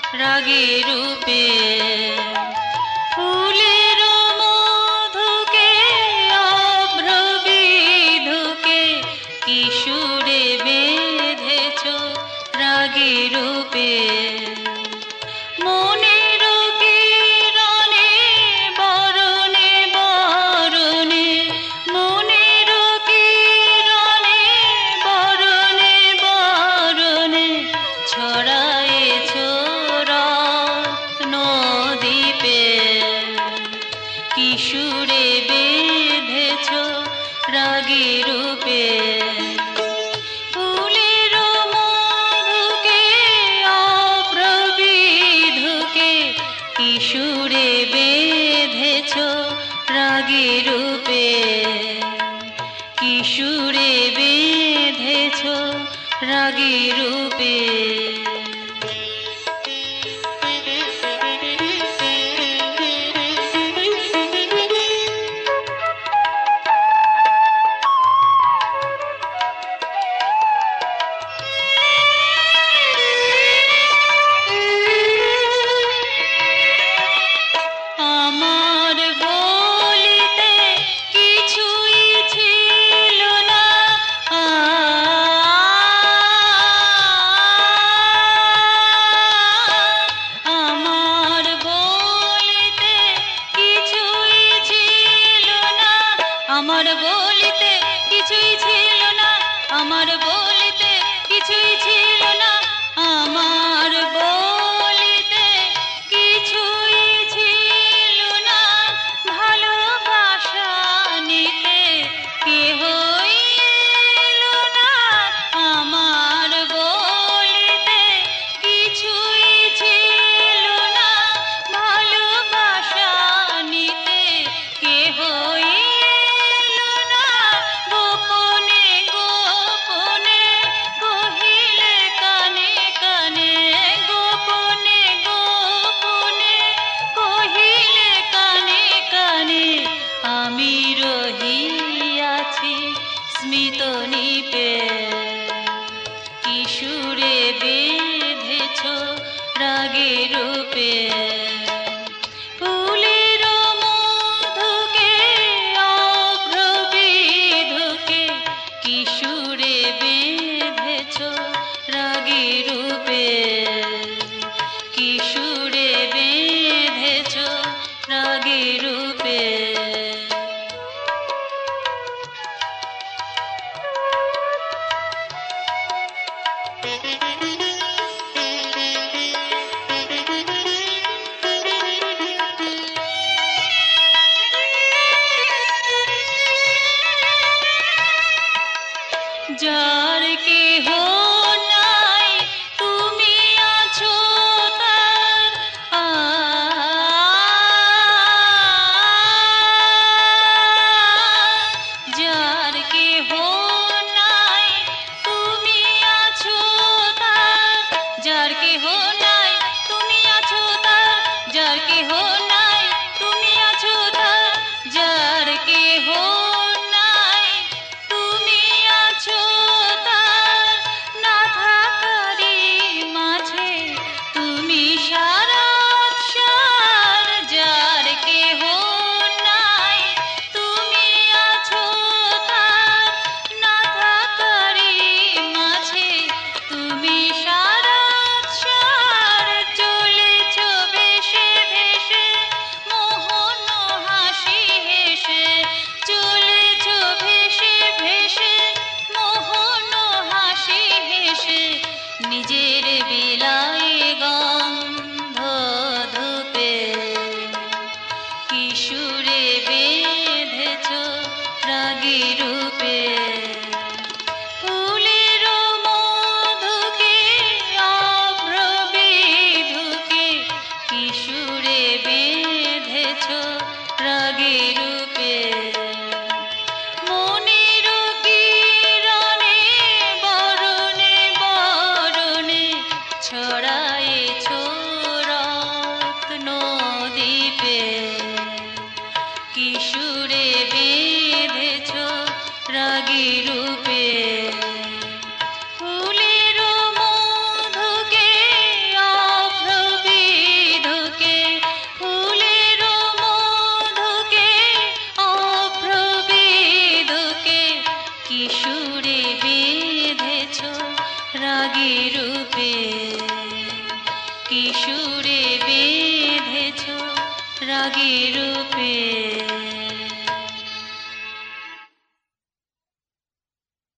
রাগে রূপে ফুলের মধুকে অভ্রবিধুকে কিশোরে বেঁধেছ রাগে রূপে মনের কিরণে বরণে বরণে মনের কিরণে বরণে বরণে ছড়ায়েছ রত্নদ্বীপে কিশোরে বেঁধেছ রাগে রূপে ফুলের মধুকে অভ্রবিধুকে কিশোরে বেঁধেছ রাগে রূপে কিশোরে বেঁধেছ রাগে রূপে আমার বলিতে কিছুই ছিল না আমার বলিতে কিছুই ছিল না আমার বলিতে কিছুই ছিল না আমার বলিতে কিছুই ছিল না আমার বলিতে কিছুই ছিল না ভালোবাসা নিতে কেহই এলো না আমার বলিতে কিছুই ছিল না ভালোবাসা নিতে কেহই এলো না গোপনে গোপনে কহিলে কানে কানে গোপনে গোপনে কহিলে কানে কানে আমি রহিয়াছি স্মিত নিপে কিশোরে বেঁধেছ রাগে রূপে ফুলের মধুকে অভ্রবিধুকে কিশোরে বেঁধেছ রাগে রূপে কিশোরে বেঁধেছ রাগে রূপে যার কেহ নাই তুমি আছো তার যার কেহ নাই তুমি আছো তার যার কেহ নাই তুমি আছো তার যার কেহ নাই তুমি আছো তার যার কেহ নাই তুমি আছো তার না থাকারি মাঝে তুমি সারা সার যার কেহ নাই তুমি আছো তার না থাকারি মাঝে তুমি সারা সার চলেছ ভেসে ভেসে মোহন হাসি হেসে চলেছ ভেসে ভেসে মোহন হাসি হেসে নিজের বিলায় গন্ধ ধূপে কিশোরে বেঁধেছ রাগে রূপে ফুলের মধুকে অভ্রবিধুকে কিশোরে বেঁধেছ রাগে রূপে মনের কিরণে বরণে বরণে রাগী রূপে কি সুরে বেঁধেছ রাগী রূপে।